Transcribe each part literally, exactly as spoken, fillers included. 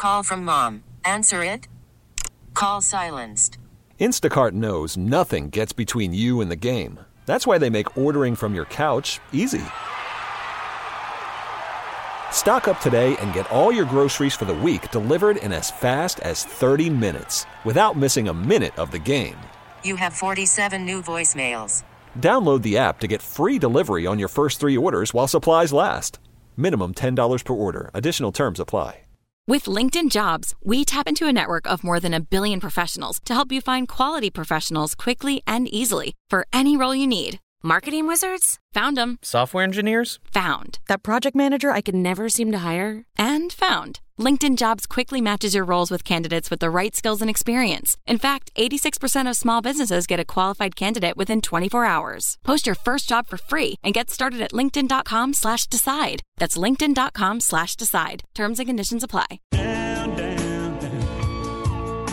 call from mom. Answer it. Call silenced. Instacart knows nothing gets between you and the game. That's why they make ordering from your couch easy. Stock up today and get all your groceries for the week delivered in as fast as thirty minutes without missing a minute of the game. You have forty-seven new voicemails. Download the app to get free delivery on your first three orders while supplies last. Minimum ten dollars per order. Additional terms apply. With LinkedIn Jobs, we tap into a network of more than a billion professionals to help you find quality professionals quickly and easily for any role you need. Marketing wizards? Found them. Software engineers? Found. That project manager I could never seem to hire? And found. LinkedIn Jobs quickly matches your roles with candidates with the right skills and experience. In fact, eighty-six percent of small businesses get a qualified candidate within twenty-four hours. Post your first job for free and get started at linkedin.com slash decide. That's linkedin.com slash decide. Terms and conditions apply. Down, down, down.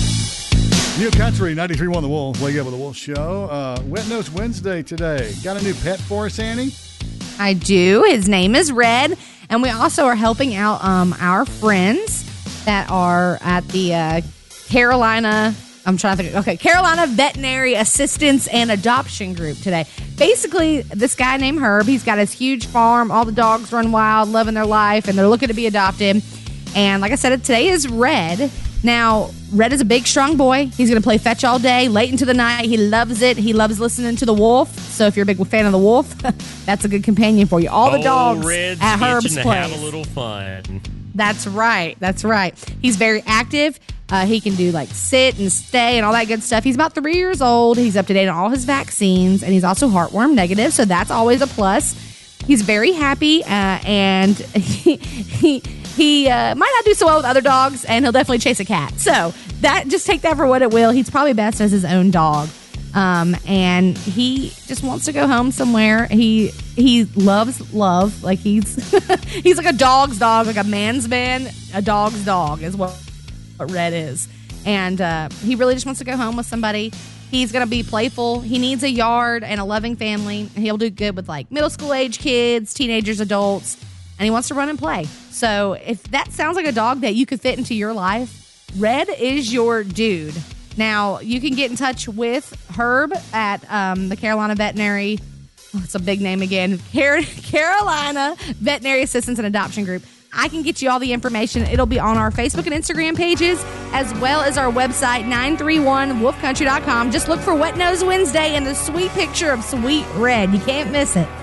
New Country, ninety-three point one The Wolf. Wake up with the Wolf Show. Uh, Wet Nose Wednesday today. Got a new pet for us, Annie? I do. His name is Red. And we also are helping out um, our friends that are at the uh, Carolina, I'm trying to think, okay, Carolina Veterinary Assistance and Adoption Group today. Basically, this guy named Herb, he's got his huge farm. All the dogs run wild, loving their life, and they're looking to be adopted. And like I said, today is Red. Now, Red is a big, strong boy. He's going to play fetch all day, late into the night. He loves it. He loves listening to the Wolf. So if you're a big fan of the Wolf, that's a good companion for you. All the dogs Red's at Herb's itching to place. have a little fun. That's right. That's right. He's very active. Uh, he can do like sit and stay and all that good stuff. He's about three years old. He's up to date on all his vaccines, and he's also heartworm negative, so that's always a plus. He's very happy, uh, and he he, he uh, might not do so well with other dogs, and he'll definitely chase a cat. So that just take that for what it will. He's probably best as his own dog. Um, and he just wants to go home somewhere. He he loves love. Like he's he's like a dog's dog, like a man's man. A dog's dog is what, what Red is. And uh, he really just wants to go home with somebody. He's going to be playful. He needs a yard and a loving family. And he'll do good with like middle school age kids, teenagers, adults. And he wants to run and play. So if that sounds like a dog that you could fit into your life, Red is your dude. Now, you can get in touch with Herb at um, the Carolina Veterinary, oh, it's a big name again, Car- Carolina Veterinary Assistance and Adoption Group. I can get you all the information. It'll be on our Facebook and Instagram pages, as well as our website, nine three one wolf country dot com. Just look for Wet Nose Wednesday and the sweet picture of Sweet Red. You can't miss it.